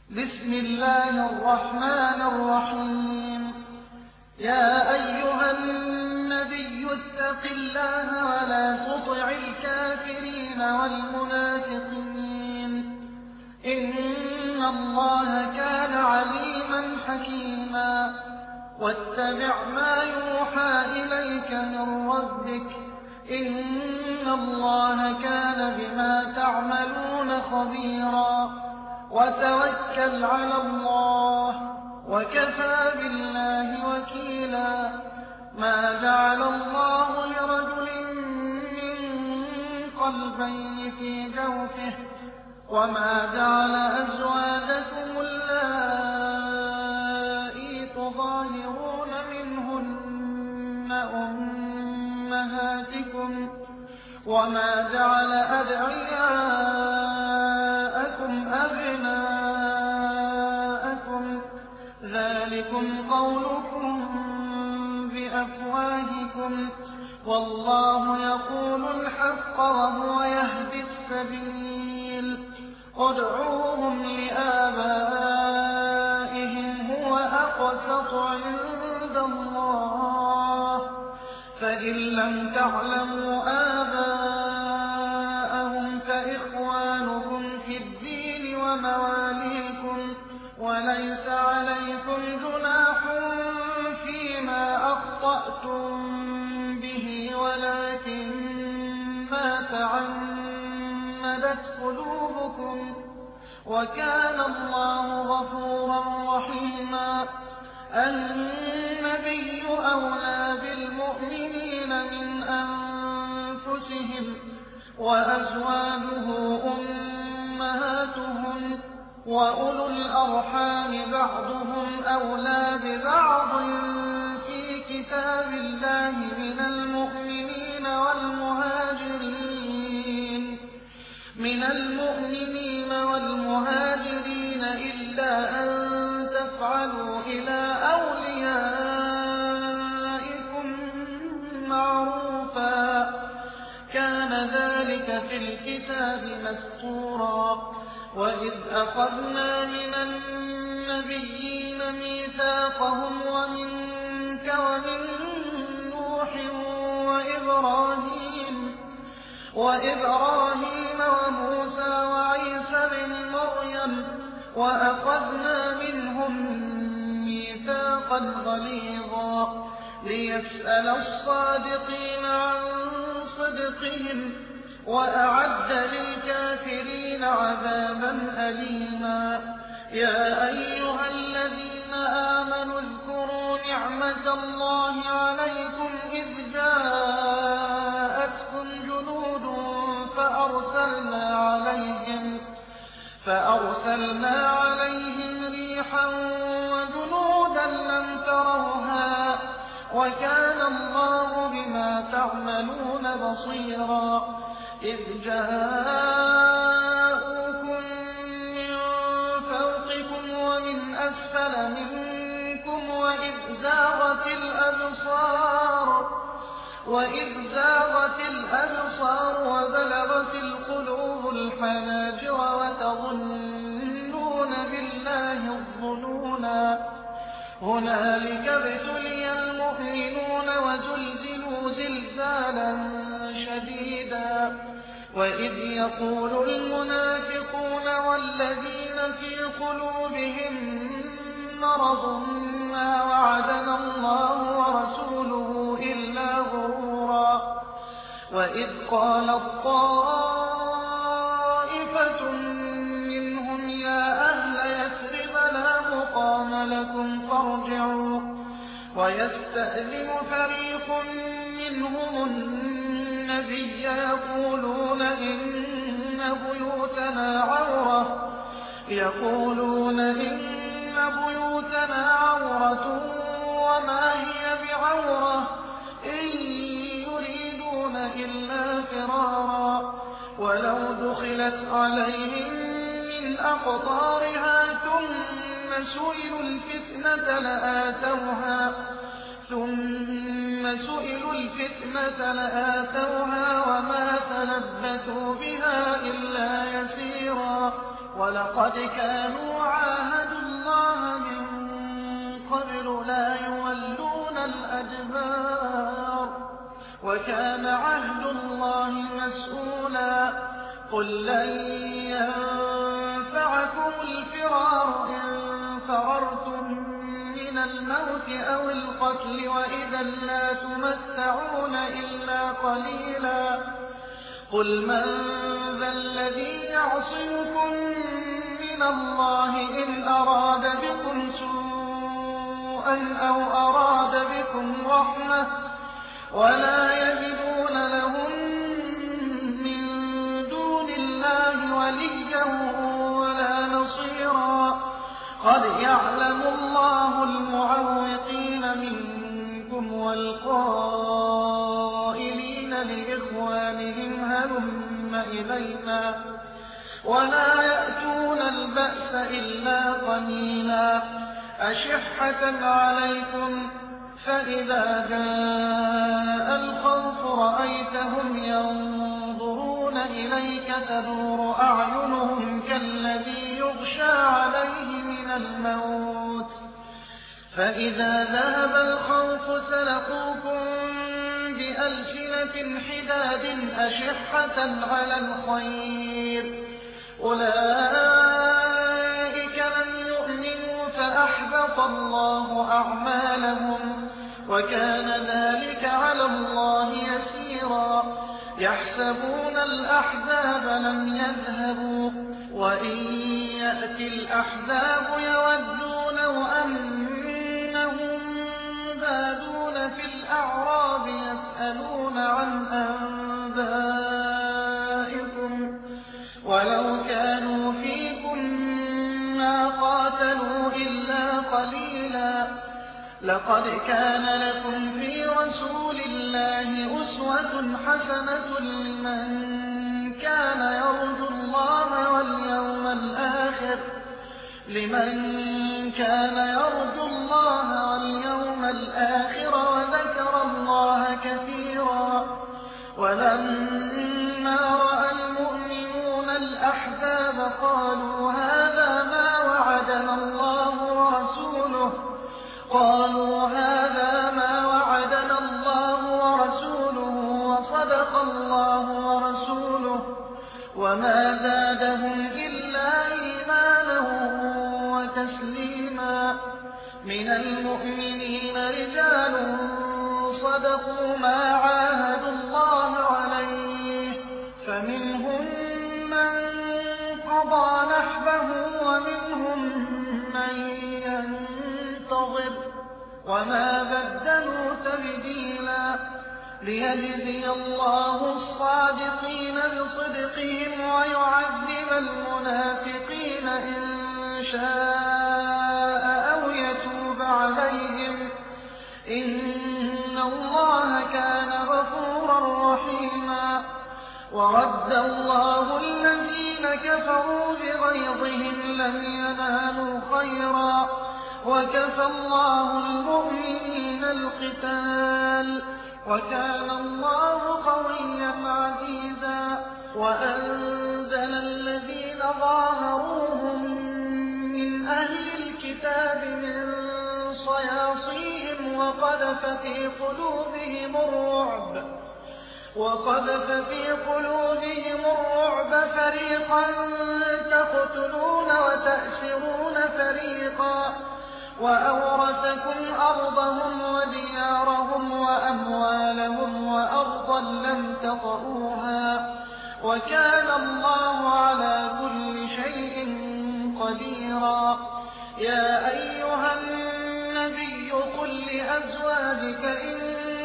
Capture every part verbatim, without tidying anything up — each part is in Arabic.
بسم الله الرحمن الرحيم يا أيها النبي اتق الله ولا تطع الكافرين والمنافقين إن الله كان عليما حكيما واتبع ما يوحى إليك من ربك إن الله كان بما تعملون خبيرا وتوكل على الله وكفى بالله وكيلا ما جعل الله لرجل من قلبين في جوفه وما جعل أزواجكم اللائي تظاهرون منهن أمهاتكم وما جعل أدعياءكم أبناءكم ذلكم قولكم بأفواهكم والله يقول الحق وهو يهدي السبيل ادعوهم لآبائهم هو أقسط عند الله فإن لم تعلموا آباءهم فإخوانكم في الدين ومواليكم وليس عليكم جناح فيما أخطأتم به ولكن ما تعمدت قلوبكم وكان الله غفورا رحيما النبي أولى بالمؤمنين من أنفسهم وأزواجه أمهاتهم وأولو الأرحام بعضهم أولى ببعض في كتاب الله من المؤمنين والمهاجرين من المؤمنين والمهاجرين إلا أن تفعلوا إلى أوليائكم معروفا كان ذلك في الكتاب مسطورا وإذ أخذنا من النبيين ميثاقهم ومنك ومن نوح وإبراهيم وإبراهيم وموسى وعيسى بن مريم وأخذنا منهم ميثاقا غليظا ليسأل الصادقين عن صدقهم وأعد للكافرين عذابا أليما يا أيها الذين آمنوا اذكروا نعمة الله عليكم إذ جاءتكم جنود فأرسلنا عليهم فأرسلنا عليهم ريحا وجنودا لم تروها وكان الله بما تعملون بصيرا إذ جاءوكم من فوقكم ومن أسفل منكم وإذ زاغت الأبصار وإذ زاغت الأبصار وبلغت القلوب الحناجر وتظنون بالله الظنونا هنالك ابتلي المؤمنون وزلزلوا زلزالا شديدا وإذ يقول المنافقون والذين في قلوبهم مرض ما وعدنا الله ورسوله إلا غرورا وإذ قالت طائفة منهم يا أهل يثرب لا مقام لكم فارجعوا ويستأذن فريق منهم النبي يقولون إن بيوتنا عورة يقولون إن بيوتنا عورة وما هي بعورة إن يريدون إلا فرارا ولو دخلت عليهم من أقطارها ثم سئلوا الفتنة لآتوها ثم سئلوا الفتنة لآتوها وما تلبثوا بها إلا يسيرا ولقد كانوا عاهدوا لا يولون الأدبار وكان عهد الله مسؤولا قل لن ينفعكم الفرار إن فررتم من الموت أو القتل وإذا لا تمتعون إلا قليلا قل من ذا الذي يعصمكم من الله إن أراد بكم سوءا أو أراد بكم رحمة ولا يجدون لهم من دون الله وليا ولا نصيرا قد يعلم الله المعوقين منكم والقائلين لإخوانهم هلم إلينا ولا يأتون البأس إلا قليلا أشحة عليكم فإذا جاء الخوف رأيتهم ينظرون إليك تدور أعينهم كالذي يغشى عليه من الموت فإذا ذهب الخوف سلقوكم بألسنة حداد أشحة على الخير أولئك لم يؤمنوا فأحبط الله أعمالهم وكان ذلك على الله يسيرا يحسبون الأحزاب لم يذهبوا وإن يأتي الأحزاب يودوا لو أنهم بادون في الأعراب يسألون عن أنبائكم ولو كانوا فيكم ما قاتلوا إلا قليلا لقد كان لكم في رسول الله أسوة حسنة لمن كان يرجو الله واليوم الآخر لمن كان يرجو الله واليوم الآخر وذكر الله كثيرا ولما رأى المؤمنون الأحزاب قالوا هذا ما وعدنا الله ورسوله قالوا هذا ما وعدنا الله ورسوله وصدق الله ورسوله وما زادهم إلا إيمانا وتسليما من المؤمنين رجال صدقوا ما عاهدوا الله عليه فمنهم من قضى نحبه ومنهم من ينتظر وما بدلوا تبديلا ليجزي الله الصادقين بصدقهم ويعذب المنافقين إن شاء أو يتوب عليهم إن الله كان غفورا رحيما ورد الله الذين كفروا بغيظهم لم ينالوا خيرا وكفى الله المؤمنين القتال وكان الله قويا عزيزا وأنزل الذين ظاهروهم من أهل الكتاب من صياصيهم وقذف في قلوبهم الرعب وقذف في قلوبهم الرعب فريقا تقتلون وتأسرون فريقا وأورثكم أرضهم وديارهم وأموالهم وأرضا لم تطئوها وكان الله على كل شيء قديرا يا أيها النبي قل لأزواجك إن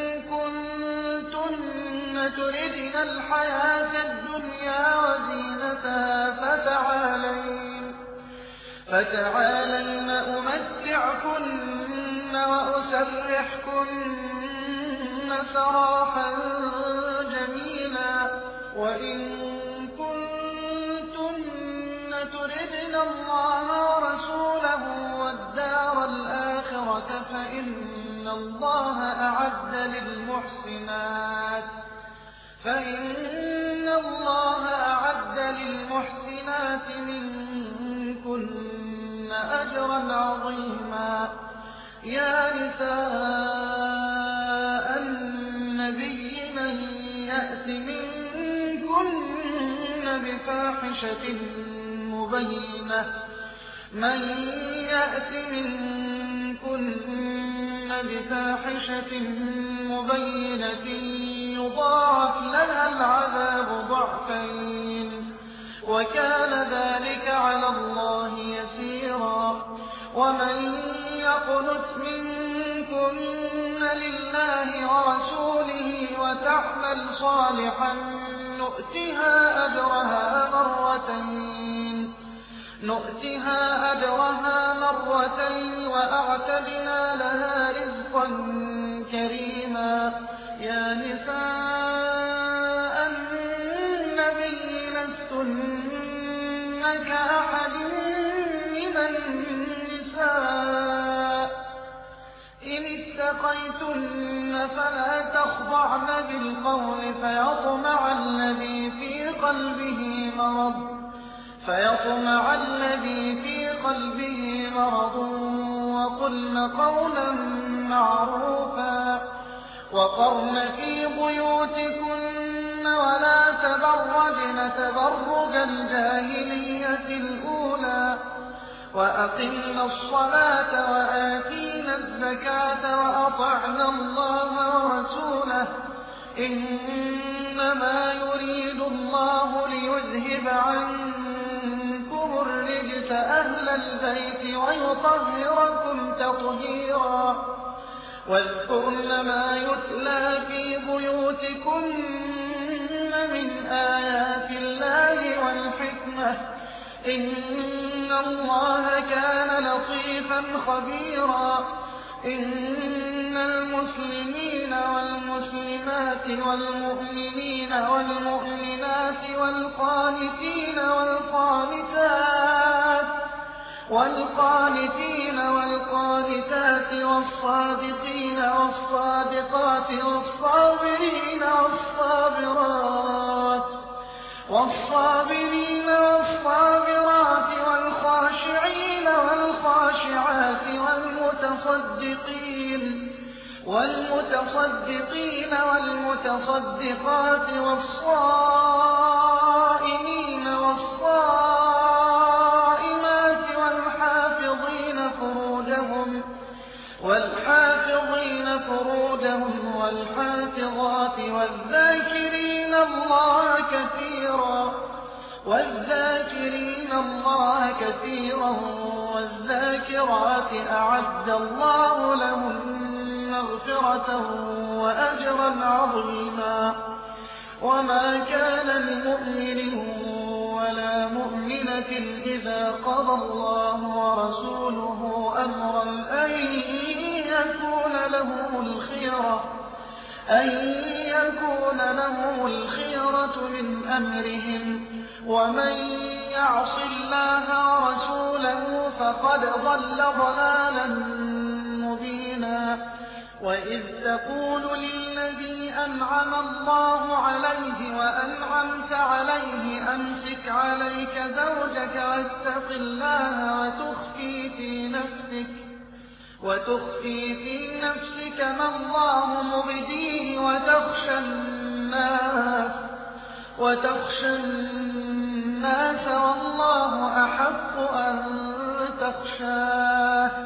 كنتن تردن الحياة الدنيا وزينتها فتعالين فتعالين أمتعكن وأسرحكن سراحا جميلا وإن كنتن تردن الله ورسوله والدار الآخرة فإن الله أعد للمحسنات فإن الله أعد للمحسنات منكن أجرا عظيما يا نساء النبي من يأت منكن بفاحشة مبينة من يأت منكن بفاحشة مبينة يضاعف لها العذاب ضعفين وكان ذلك على الله يسيرا. ومن يقنت منكن لله ورسوله وتعمل صالحا نؤتها أجرها مرتين نؤتها أجرها مرتين وأعتدنا لها رزقا كريما. يا نساء النبي لستن كأحد من النساء إن اتقيتن فلا تخضعن بالقول فيطمع الذي في قلبه مرض فيطمع الذي في قلبه مرض وقلن قولا معروفا وقرن في بيوتكن ولا تبرجن تبرج الجاهلية الأولى وأقمنا الصلاة وآتينا الزكاة وأطعنا الله ورسوله إنما يريد الله ليذهب عنكم الرجس أهل البيت ويطهركم تطهيرا. واذكرن ما يتلى في بيوتكن من آيات الله والحكمة إن الله كان لطيفا خبيرا. إن المسلمين والمسلمات والمؤمنين والمؤمنات والقانتين والقانتات والقانتين والقانتات والصادقين والصادقات والصابرين والصابرات والصابرين والصابرات والخاشعين والخاشعات والمتصدقين والمتصدقين والمتصدقات والصائمين والصائمات والحافظين فروجهم والحافظين فروجهم والحافظات والذاكرين الله كثيرا والذاكرين الله كثيرا والذاكرات أعد الله لهم مغفرة وأجرا عظيما. وما كان لمؤمن ولا مؤمنة إذا قضى الله ورسوله أمرا أن يكون لهم الخيرة أن يكون لهم الخيرة من أمرهم ومن يعص الله ورسوله فقد ضل ضلالا مبينا. وإذ تقول للذي أنعم الله عليه وأنعمت عليه أمسك عليك زوجك واتق الله وتخفي في نفسك وتخفي في نفسك ما الله مبديه وتخشى الناس وتخشى الناس والله أحق أن تخشاه.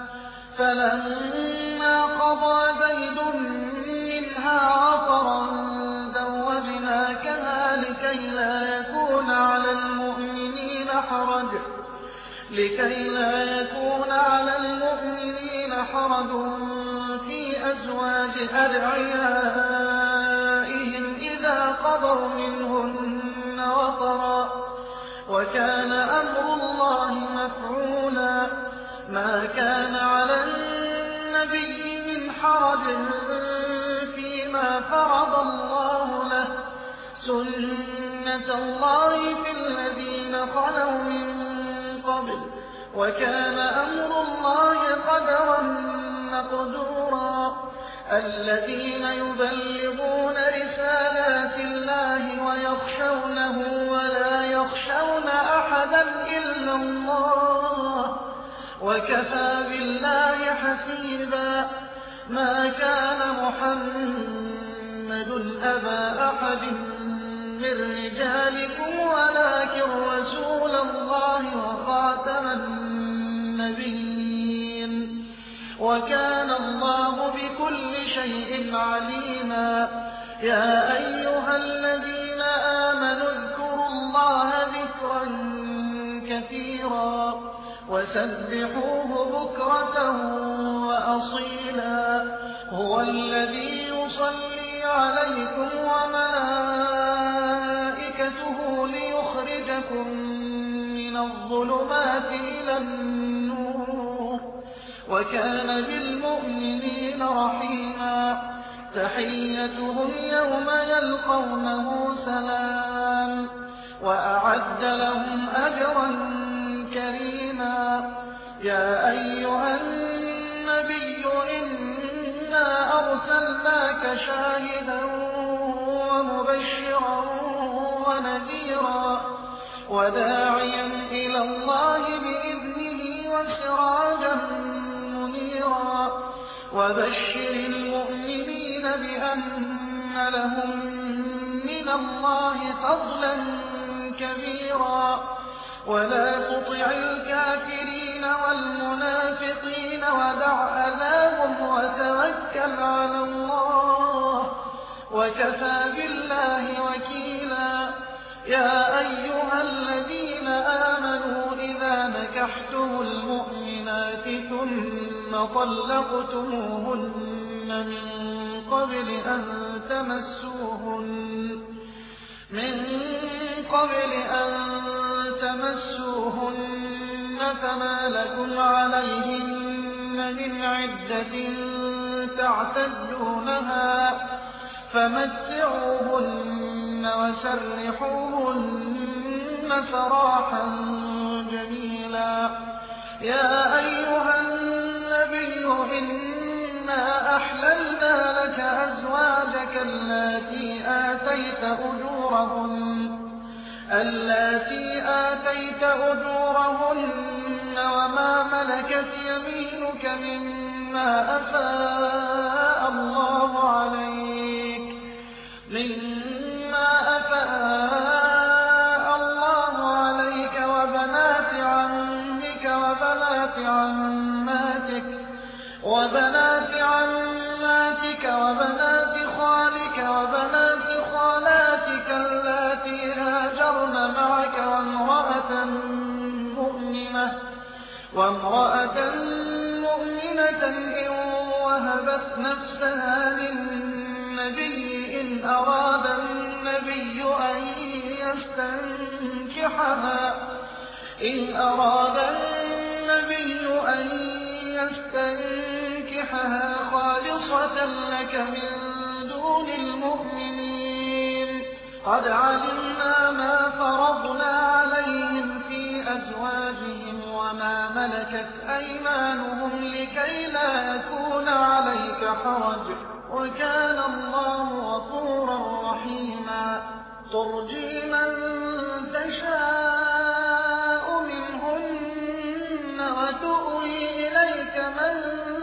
فلما قضى زيد منها وطرا زوجناكها لكي لا يكون على المؤمنين حرج لكي لا يكون على المؤمنين حرج في أزواج أدعيائهم إذا قضوا منهن وطرا وكان أمر الله مفعولا. ما كان على النبي من حرج فيما فرض الله له سنة الله في الذين خلوا من قبل وكان أمر الله قدرا مقدورا. الذين يبلغون رسالات الله ويخشونه ولا يخشون أحدا إلا الله وكفى بالله حسيبا. حسيبا ما كان محمد أبا أحد من رجالكم ولكن رسول الله وخاتم النبيين وكان الله بكل شيء عليما يا أيها الذين آمنوا اذكروا الله ذكرا كثيرا وسبحوه بكرة وأصيلا هو الذي يصلي عليكم وملائكته ليخرجكم من الظلمات إلى النور وكان بالمؤمنين رحيما تحيتهم يوم يلقونه سلام وأعد لهم أجرا كريما يا أيها النبي إنا أرسلناك شاهدا ومبشرا ونذيرا وداعيا إلى الله بإذنه وسراجا منيرا وبشر المؤمنين بأن لهم من الله فضلا كبيرا ولا تطع الكافرين والمنافقين ودع أذاهم وتوكل على الله وكفى بالله وكيلا يا أيها الذين آمنوا إذا نكحتم المؤمنات ثم طلقتموهن من قبل أن تمسوهن من قبل أن تمسوهن فما لكم عليهن من عدة تعتدونها فمتعوهن وسرحوهن سراحا جميلا يا أيها النبي إنا أحللنا لك أزواجك اللاتي آتيت أجورهن اللاتي آتيت أجورهن وما ملكت يمينك مما أفاء الله عليك مما أفاء الله عليك وبنات عمك وبنات عماتك وبنات عماتك وبنات خالك وبنات خالاتك اللاتي هاجرن معك وامرأة مؤمنة وامرأة مؤمنة إن وهبت نفسها للنبي إن أراد النبي أن يستنكحها إن أراد النبي أن يستنكحها خالصة لك من دون المؤمنين قد علمنا ما فرضنا عليهم في أزواجهم وما ملكت أيمانهم لكي لا يكون عليك حرج وكان الله غفورا رحيما ترجي من تشاء منهن وتؤوي إليك من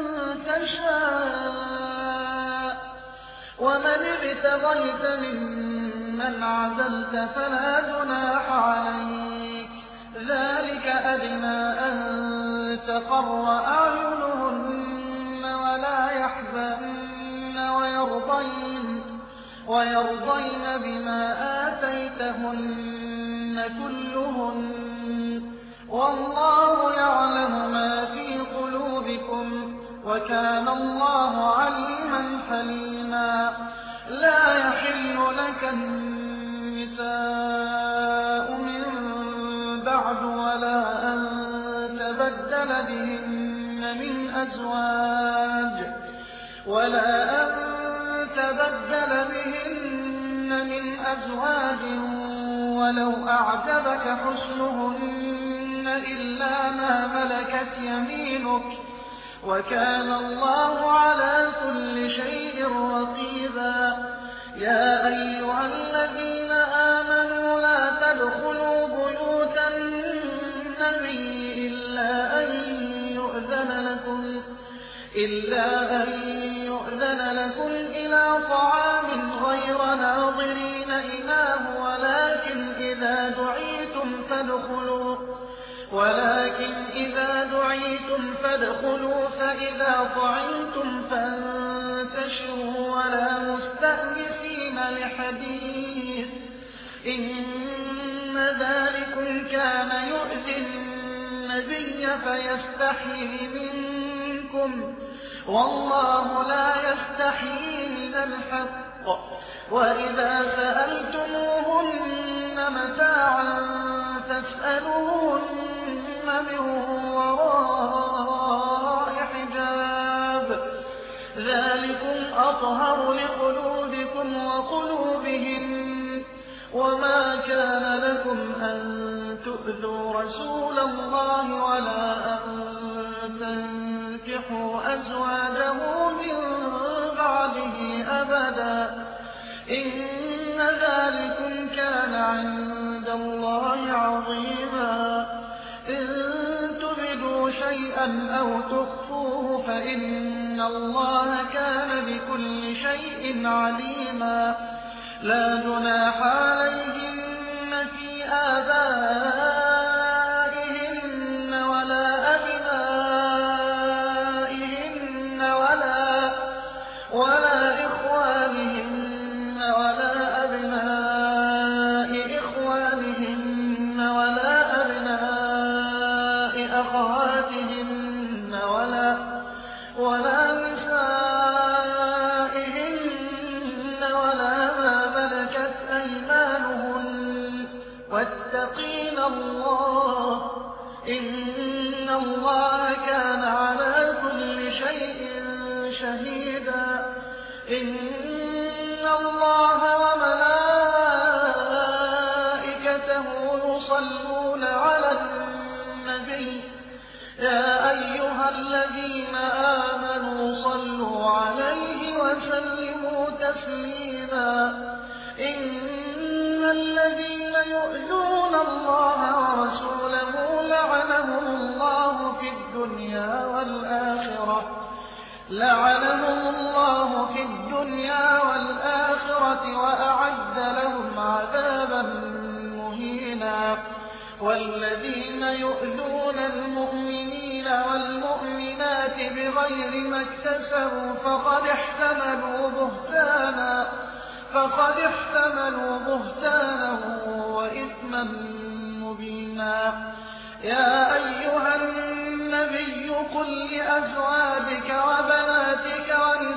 تشاء ومن ابتغيت ممن عزلت فلا جناح عليك ذلك أدنى أن تقر أعينهن ولا يحزن ويرضين ويرضين بما آتيتهن كلهن والله يعلم ما في قلوبكم وكان الله عليما حليما لا يحل لك النساء من بعد ولا أن تبدل بهن من أزواج ولا أن تبدل بهن من أزواج ولو أعجبك حسنهن إلا ما ملكت يمينك وكان الله على كل شيء رقيبا يا أيها الذين آمنوا لا تدخلوا بيوت النبي إلا أن يؤذن لكم إلا أن يؤذن لكم إلى طعام غير ناظرين إناه ولكن إذا دعيتم فادخلوا ولكن إذا دعيتم فادخلوا فإذا طعمتم فانتشروا ولا مستأنسين لحديث إن ذلكم كان يؤذي النبي فيستحيي منكم والله لا يستحيي من الحق وإذا سألتموهن متاعا فاسألوهن من وراء حجاب ذلكم أطهر لقلوبكم وقلوبهم وما كان لكم أن تؤذوا رسول الله ولا أن تنكحوا أزواجه من بعده أبدا إن ذلكم كان عند الله عظيما إن تبدوا شيئا أو تخفوه فإن الله كان بكل شيء عليما لا جناح عليهن في آبائهن ولا أبنائهن ولا ولا إخوانهن ولا أبناء إخوانهن ولا أبناء أخواتهن ولا ولا نسائهن ولا ما ملكت أيمانهن واتقين الله إن الله كان على كل شيء شهيدا إن الله وملائكته يصلون على النبي يا أيها الذين آمنوا صلوا عليه وسلموا تسليما إن الذين يؤذون الله ورسوله لعنهم الله في الدنيا والآخرة لعنهم الله في الدنيا والآخرة وأعد لهم عذابا مهينا والذين يؤذون المؤمنين والمؤمنات بغير ما اكتسبوا فقد احتملوا بهتانا فقد احتملوا بهتانا وإثما مبينا يا أيها النبي قل لأزواجك وبناتك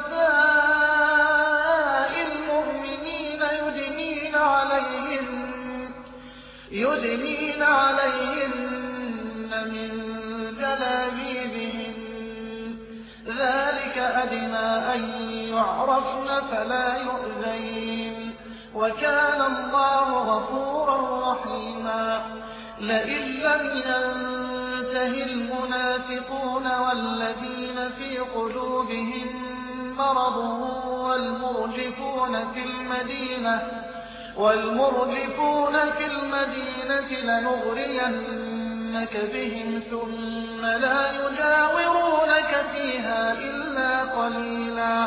ونساء المؤمنين يدنين عليهن يدنين عليهن من جلابيبهن ذلك أدنى أن يعرفن فلا يؤذين وكان الله غفورا رحيما لئن لم ينته المنافقون والذين في قلوبهم مرض والمرجفون في المدينة والمرجفون في المدينة لنغرينك بهم ثم لا يجاورونك فيها إلا قليلا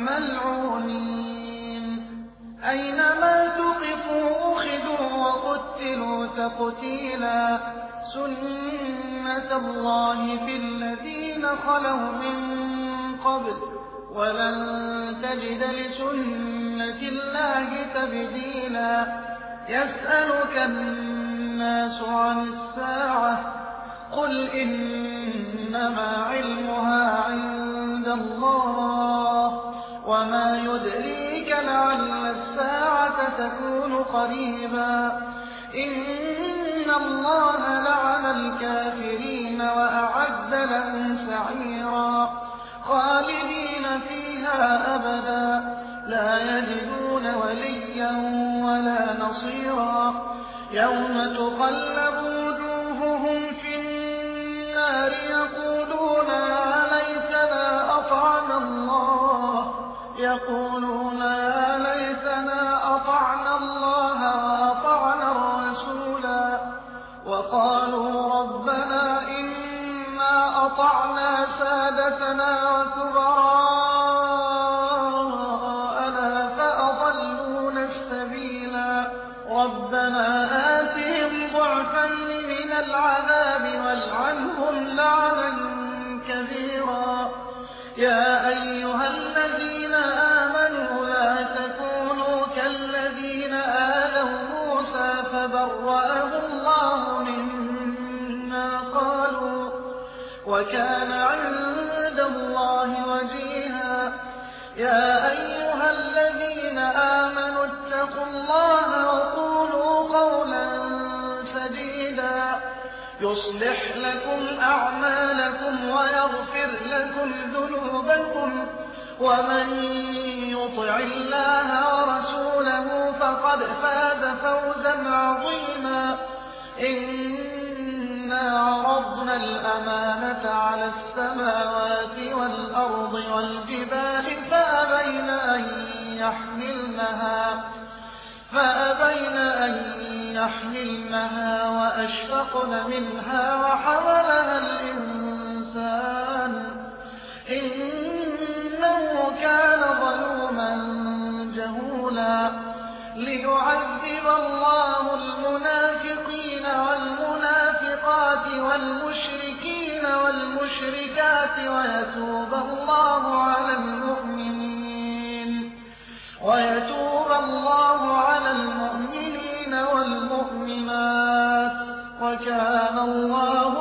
ملعونين أينما تقفوا أخذوا وقتلوا تقتيلا سنة الله في الذين خلوا من قبل ولن تجد لسنة الله تبديلا يسألك الناس عن الساعة قل إنما علمها عند الله وما يدريك لعل الساعة تكون قريبا إن الله لعن الكافرين وأعد لهم سعيرا خالدين فيها أبدا لا يجدون وليا ولا نصيرا يوم تقلب وجوههم في النار يقولون يا ليتنا أطعنا الله يقولون يا ليتنا أطعنا الله وأطعنا الرسولا وقالوا ربنا إنا وأطعنا سادتنا وكبراءنا فأضلونا السبيلا ربنا آتهم ضعفين من العذاب والعنهم لعنا كبيرا يا أيها الذين آمنوا لا تكونوا كالذين آذوا موسى فبرأه الله مما قالوا وكان عند الله وجيها يا أيها الذين آمنوا اتقوا الله وقولوا قولا سديدا يصلح لكم أعمالكم ويغفر لكم ذنوبكم ومن يطع الله ورسوله فقد فاز فوزا عظيما إنا عرضنا الأمانة على السماوات والأرض والجبال فأبين أن يحملنها فأبين أن يحملنها وأشفقن منها وحملها الإنسان إنه كان ظلوما جهولا ليعذب الله المنافقين والمنافقات والمشركين والمشركات ويتوب الله على المؤمنين ويتوب الله على المؤمنين والمؤمنات وكان الله